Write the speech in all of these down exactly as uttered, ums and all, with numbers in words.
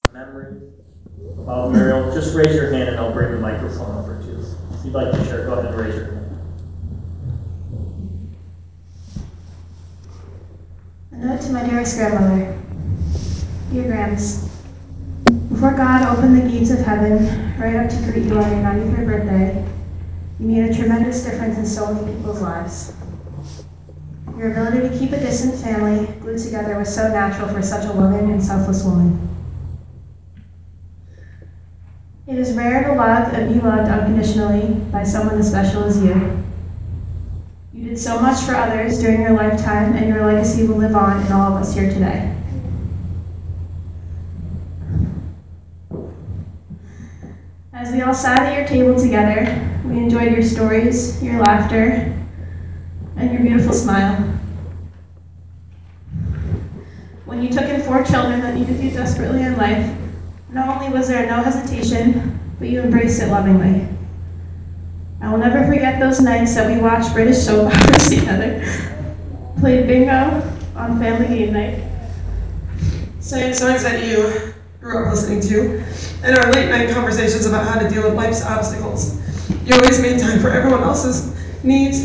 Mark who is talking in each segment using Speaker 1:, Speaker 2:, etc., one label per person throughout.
Speaker 1: memories about Muriel, just raise your hand and I'll bring the microphone over to you. If you'd like to share, go ahead and raise your hand.
Speaker 2: A note to my dearest grandmother. Dear Grams, before God opened the gates of heaven right up to greet you on your ninety-third birthday, you made a tremendous difference in so many people's lives. Your ability to keep a distant family glued together was so natural for such a loving and selfless woman. It is rare to love and be loved unconditionally by someone as special as you. You did so much for others during your lifetime, and your legacy will live on in all of us here today. As we all sat at your table together, we enjoyed your stories, your laughter, and your beautiful smile. When you took in four children that needed you desperately in life, not only was there no hesitation, but you embraced it lovingly. I will never forget those nights that we watched British soap operas together, played bingo on family game night,
Speaker 3: sang songs that you grew up listening to, and our late night conversations about how to deal with life's obstacles. You always made time for everyone else's needs.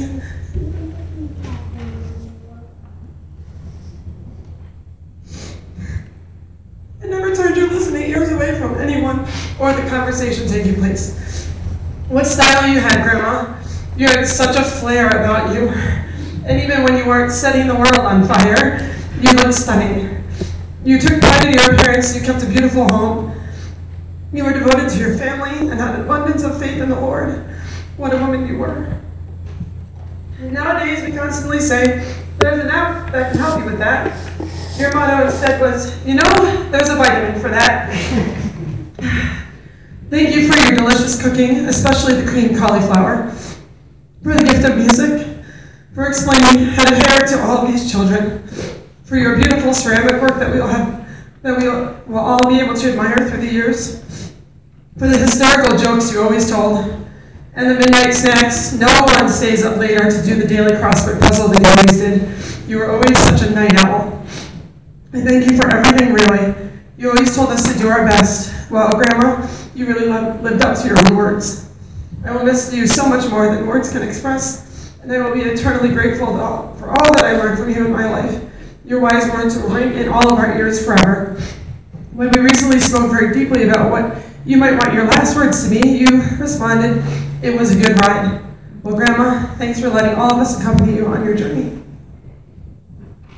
Speaker 3: And never turned your listening ears away from anyone or the conversation taking place. What style you had, Grandma. You had such a flair about you. And even when you weren't setting the world on fire, you looked stunning. You took pride in your appearance, you kept a beautiful home. You were devoted to your family and had an abundance of faith in the Lord. What a woman you were. And nowadays we constantly say, there's an app that can help you with that. Your motto instead was, you know, there's a vitamin for that. Thank you for your delicious cooking, especially the creamed cauliflower, for the gift of music, for explaining head of hair to all of these children, for your beautiful ceramic work that we all have, that we will all be able to admire through the years, for the hysterical jokes you always told, and the midnight snacks. No one stays up later to do the daily crossword puzzle that you always did. You were always such a night owl. I thank you for everything, really. You always told us to do our best. Well, Grandma, you really lived up to your own words. I will miss you so much more than words can express, and I will be eternally grateful for all that I learned from you in my life. Your wise words will ring in all of our ears forever. When we recently spoke very deeply about what you might want your last words to be, you responded, it was a good ride. Well, Grandma, thanks for letting all of us accompany you on your journey.